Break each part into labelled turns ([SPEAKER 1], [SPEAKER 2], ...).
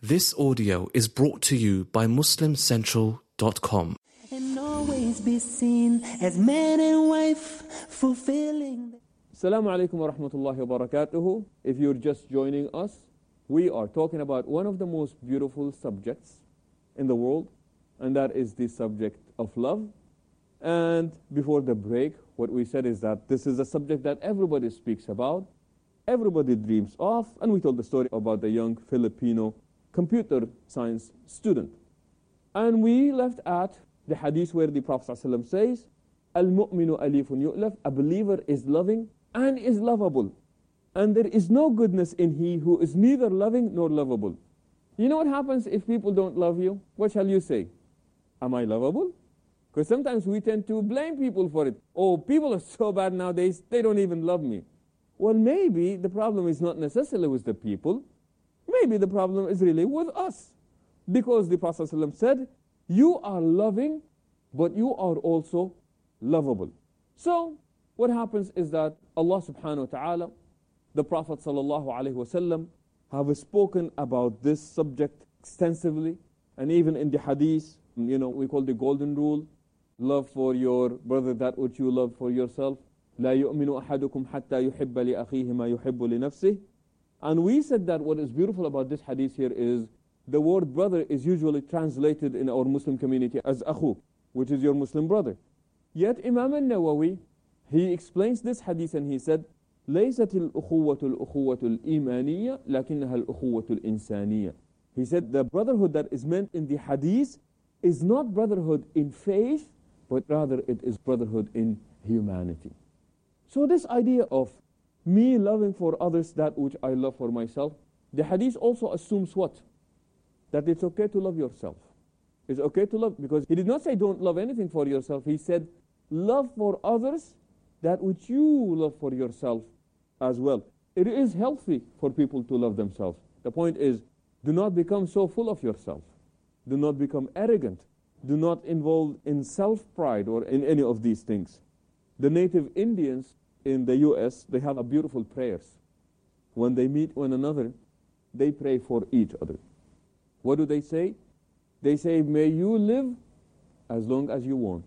[SPEAKER 1] This audio is brought to you by MuslimCentral.com.
[SPEAKER 2] And always be seen as man and wife fulfilling.
[SPEAKER 3] Assalamu alaikum wa rahmatullahi wa barakatuhu. If you're just joining us, we are talking about one of the most beautiful subjects in the world, and that is the subject of love. And before the break, what we said is that this is a subject that everybody speaks about, everybody dreams of, and we told the story about the young Filipino computer science student. And we left at the hadith where the Prophet ﷺ says, Al-mu'minu alifun yu'laf, a believer is loving and is lovable. And there is no goodness in he who is neither loving nor lovable. You know what happens if people don't love you? What shall you say? Am I lovable? Because sometimes we tend to blame people for it. Oh, people are so bad nowadays, they don't even love me. Well, maybe the problem is not necessarily with the people. Maybe the problem is really with us. Because the Prophet ﷺ said, you are loving, but you are also lovable. So, what happens is that Allah subhanahu wa ta'ala, the Prophet sallallahu alaihi wasallam, have spoken about this subject extensively. And even in the hadith, we call the golden rule, love for your brother that which you love for yourself. لا يؤمن أحدكم حتى يحب لأخيه ما يحب لنفسه. And we said that what is beautiful about this hadith here is the word brother is usually translated in our Muslim community as akhu, which is your Muslim brother. Yet Imam al-Nawawi, he explains this hadith and he said, ليست الأخوة الأخوة الإيمانية لكنها الأخوة الإنسانية. He said the brotherhood that is meant in the hadith is not brotherhood in faith, but rather it is brotherhood in humanity. So this idea of me loving for others that which I love for myself, the hadith also assumes what? That it's okay to love yourself. It's okay to love, because he did not say don't love anything for yourself. He said love for others that which you love for yourself as well. It is healthy for people to love themselves. The point is, do not become so full of yourself. Do not become arrogant. Do not involve in self-pride or in any of these things. The native Indians in the US, they have a beautiful prayers. When they meet one another, they pray for each other. What do they say? They say, may you live as long as you want.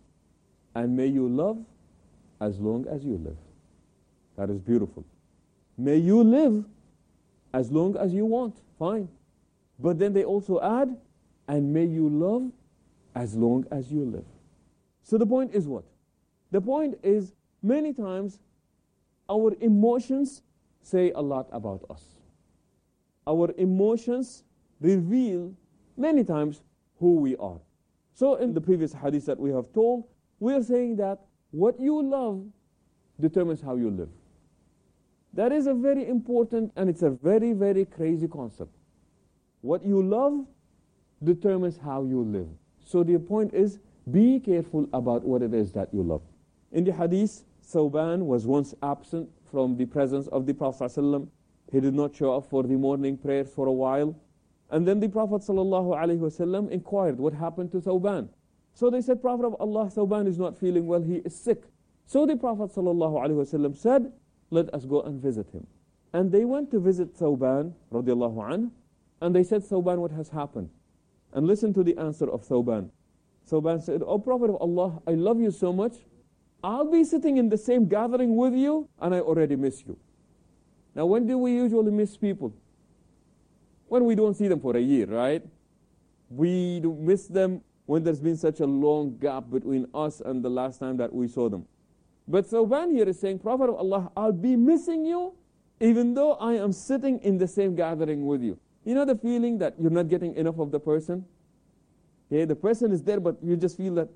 [SPEAKER 3] And may you love as long as you live. That is beautiful. May you live as long as you want. Fine. But then they also add, and may you love as long as you live. So the point is what? The point is, many times, our emotions say a lot about us. Our emotions reveal many times who we are. So in the previous hadith that we have told, we are saying that what you love determines how you live. That is a very important and it's a very, very crazy concept. What you love determines how you live. So the point is, be careful about what it is that you love. In the hadith, Thawban was once absent from the presence of the Prophet ﷺ. He did not show up for the morning prayers for a while. And then the Prophet ﷺ inquired what happened to Thawban. So they said, Prophet of Allah, Thawban is not feeling well, he is sick. So the Prophet ﷺ said, let us go and visit him. And they went to visit Thawban, radiallahu anhu, and they said, Thawban, what has happened? And listen to the answer of Thawban. Thawban said, oh Prophet of Allah, I love you so much, I'll be sitting in the same gathering with you, and I already miss you. Now, when do we usually miss people? When we don't see them for a year, right? We do miss them when there's been such a long gap between us and the last time that we saw them. But Thawban here is saying, Prophet of Allah, I'll be missing you even though I am sitting in the same gathering with you. You know the feeling that you're not getting enough of the person? Okay, the person is there, but you just feel that,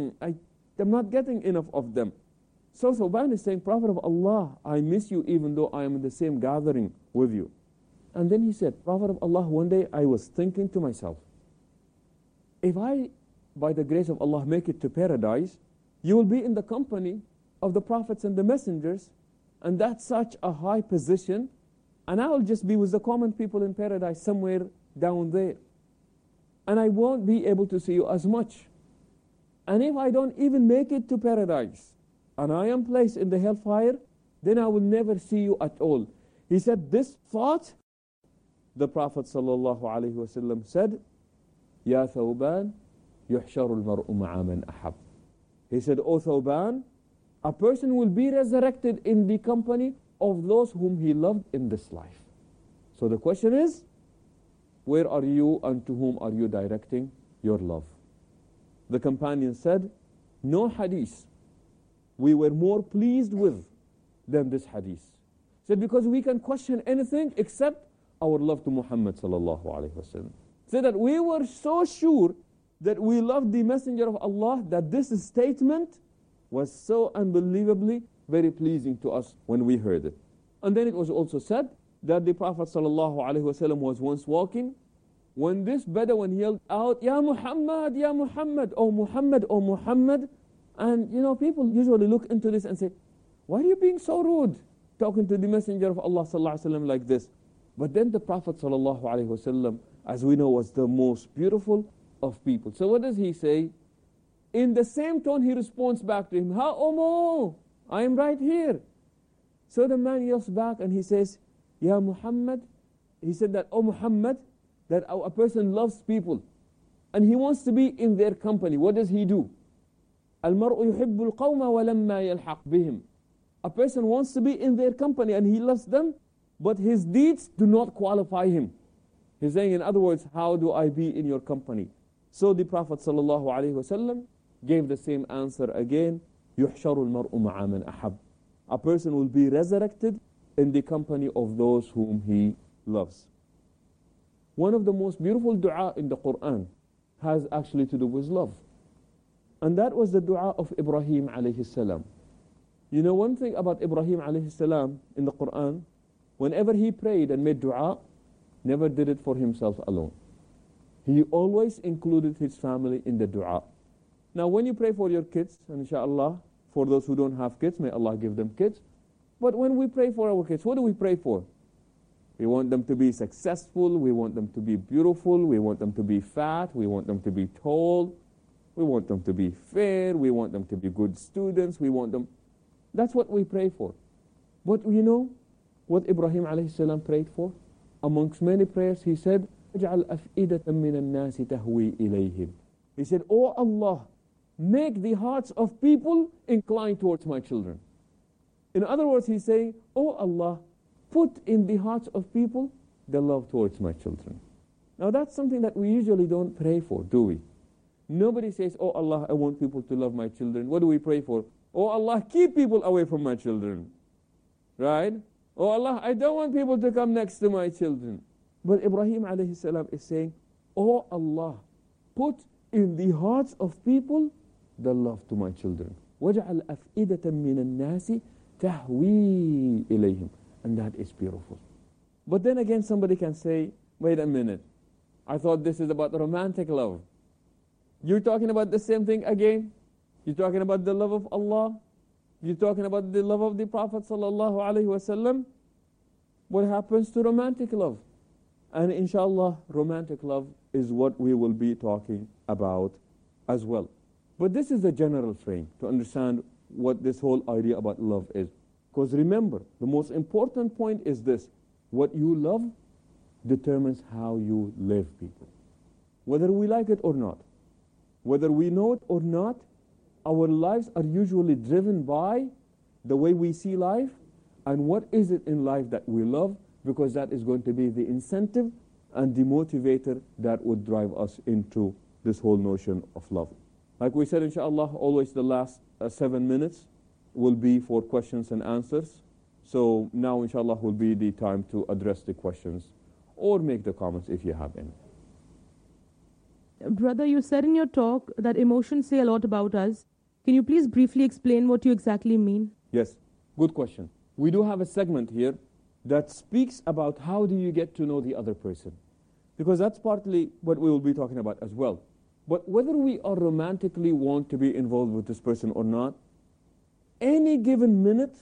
[SPEAKER 3] I'm not getting enough of them. So Thawban is saying, Prophet of Allah, I miss you even though I am in the same gathering with you. And then he said, Prophet of Allah, one day I was thinking to myself, if I, by the grace of Allah, make it to paradise, you will be in the company of the prophets and the messengers, and that's such a high position, and I will just be with the common people in paradise somewhere down there. And I won't be able to see you as much. And if I don't even make it to paradise, and I am placed in the hellfire, then I will never see you at all. He said, this thought the Prophet ﷺ said, Ya Thawban, yuhsharu al-mar'u ma'a man ahab. He said, O Thawban, a person will be resurrected in the company of those whom he loved in this life. So the question is, where are you and to whom are you directing your love? The companion said, no hadith we were more pleased with than this hadith. He said, because we can question anything except our love to Muhammad sallallahu alaihi wasallam. Said that we were so sure that we loved the Messenger of Allah that this statement was so unbelievably very pleasing to us when we heard it. And then it was also said that the Prophet ﷺ was once walking when this Bedouin yelled out, Ya Muhammad, Ya Muhammad, O Muhammad, O Muhammad. And people usually look into this and say, why are you being so rude, talking to the Messenger of Allah ﷺ like this? But then the Prophet ﷺ, as we know, was the most beautiful of people. So what does he say? In the same tone he responds back to him, Ha Umu, I am right here. So the man yells back and he says, Ya Muhammad, he said that, O Muhammad, that a person loves people and he wants to be in their company. What does he do? Al-mar'u yuhibbu al-qawma wa lamma yalhaq bihim. A person wants to be in their company and he loves them, but his deeds do not qualify him. He's saying, in other words, how do I be in your company? So the Prophet ﷺ gave the same answer again, يُحْشَرُ الْمَرْءُ مَعَ مَنْ أَحَبَّ. A person will be resurrected in the company of those whom he loves. One of the most beautiful dua in the Quran has actually to do with love. And that was the dua of Ibrahim alayhi salam. You know one thing about Ibrahim alayhi salam in the Quran, whenever he prayed and made dua, never did it for himself alone. He always included his family in the dua. Now when you pray for your kids, and inshallah, for those who don't have kids, may Allah give them kids. But when we pray for our kids, what do we pray for? We want them to be successful, we want them to be beautiful, we want them to be fat, we want them to be tall, we want them to be fair, we want them to be good students, we want them... That's what we pray for. But you know what Ibrahim alayhi salam prayed for? Amongst many prayers, he said, اجعل أفئدة من الناس تهوي إليهم. He said, Oh Allah, make the hearts of people incline towards my children. In other words, he's saying, Oh Allah, put in the hearts of people the love towards my children. Now that's something that we usually don't pray for, do we? Nobody says, Oh Allah, I want people to love my children. What do we pray for? Oh Allah, keep people away from my children. Right? Oh Allah, I don't want people to come next to my children. But Ibrahim alayhi salam is saying, Oh Allah, put in the hearts of people the love to my children. وَجَعَلْ أَفْئِدَةً مِّنَ النَّاسِ تَهْوِي إِلَيْهِمْ. And that is beautiful. But then again somebody can say, wait a minute, I thought this is about romantic love. You're talking about the same thing again? You're talking about the love of Allah? You're talking about the love of the Prophet sallallahu alaihi wasallam? What happens to romantic love? And inshallah, romantic love is what we will be talking about as well. But this is a general frame to understand what this whole idea about love is. Because remember, the most important point is this: what you love determines how you live, people. Whether we like it or not, whether we know it or not, our lives are usually driven by the way we see life and what is it in life that we love, because that is going to be the incentive and the motivator that would drive us into this whole notion of love. Like we said, inshallah, always the last 7 minutes will be for questions and answers. So now, inshallah, will be the time to address the questions or make the comments if you have any.
[SPEAKER 4] Brother, you said in your talk that emotions say a lot about us. Can you please briefly explain what you exactly mean?
[SPEAKER 3] Yes, good question. We do have a segment here that speaks about how do you get to know the other person, because that's partly what we will be talking about as well. But whether we are romantically want to be involved with this person or not, any given minute,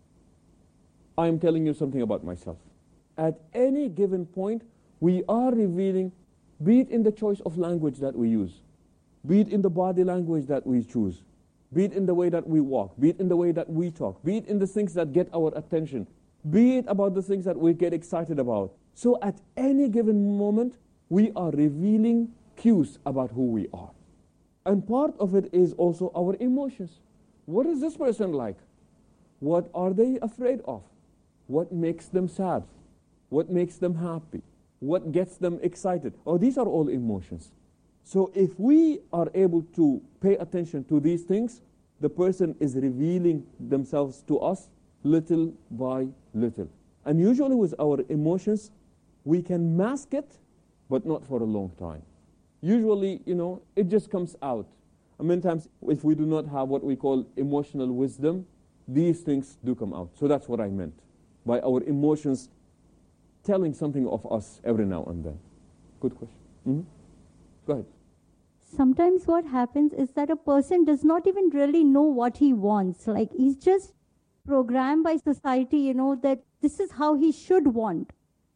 [SPEAKER 3] I am telling you something about myself. At any given point, we are revealing, be it in the choice of language that we use, be it in the body language that we choose, be it in the way that we walk, be it in the way that we talk, be it in the things that get our attention, be it about the things that we get excited about. So at any given moment, we are revealing cues about who we are. And part of it is also our emotions. What is this person like? What are they afraid of? What makes them sad? What makes them happy? What gets them excited? Oh, these are all emotions. So if we are able to pay attention to these things, the person is revealing themselves to us little by little. And usually with our emotions, we can mask it, but not for a long time. Usually, it just comes out. And many times, if we do not have what we call emotional wisdom, these things do come out. So that's what I meant by our emotions telling something of us every now and then. Good question. Mm-hmm. Go ahead.
[SPEAKER 5] Sometimes what happens is that a person does not even really know what he wants. Like, he's just programmed by society, that this is how he should want.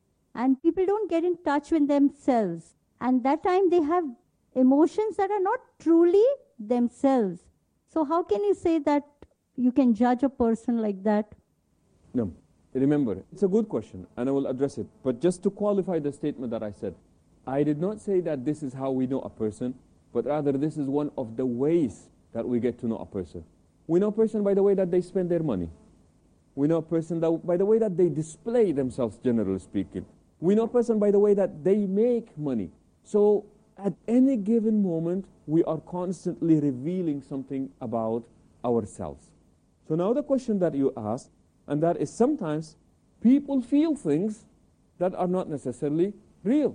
[SPEAKER 5] And people don't get in touch with themselves. And that time they have emotions that are not truly themselves. So how can you say that you can judge a person like that?
[SPEAKER 3] No. Remember, it's a good question, and I will address it. But just to qualify the statement that I said, I did not say that this is how we know a person, but rather this is one of the ways that we get to know a person. We know a person by the way that they spend their money. We know a person by the way that they display themselves, generally speaking. We know a person by the way that they make money. So at any given moment, we are constantly revealing something about ourselves. So now the question that you asked, and that is sometimes people feel things that are not necessarily real.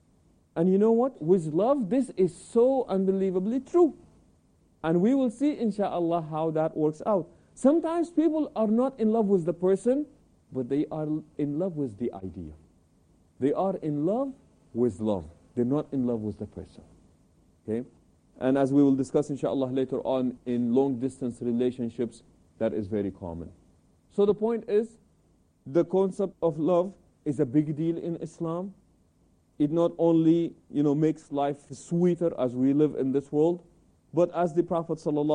[SPEAKER 3] And you know what? With love, this is so unbelievably true. And we will see, inshallah, how that works out. Sometimes people are not in love with the person, but they are in love with the idea. They are in love with love. They're not in love with the person. Okay? And as we will discuss, inshallah, later on in long-distance relationships, that is very common. So the point is, the concept of love is a big deal in Islam. It not only, makes life sweeter as we live in this world, but as the Prophet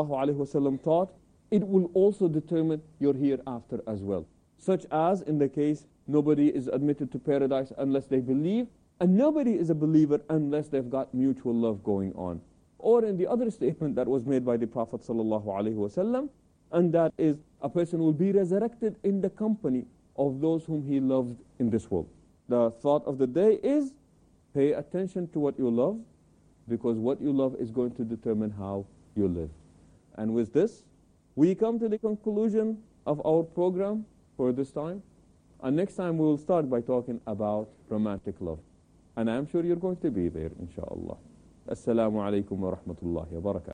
[SPEAKER 3] ﷺ taught, it will also determine your hereafter as well. Such as, in the case, nobody is admitted to paradise unless they believe, and nobody is a believer unless they've got mutual love going on. Or in the other statement that was made by the Prophet ﷺ, and that is, a person will be resurrected in the company of those whom he loved in this world. The thought of the day is, pay attention to what you love, because what you love is going to determine how you live. And with this, we come to the conclusion of our program for this time. And next time we will start by talking about romantic love. And I'm sure you're going to be there, inshallah. Assalamu alaikum wa rahmatullahi wa barakatuh.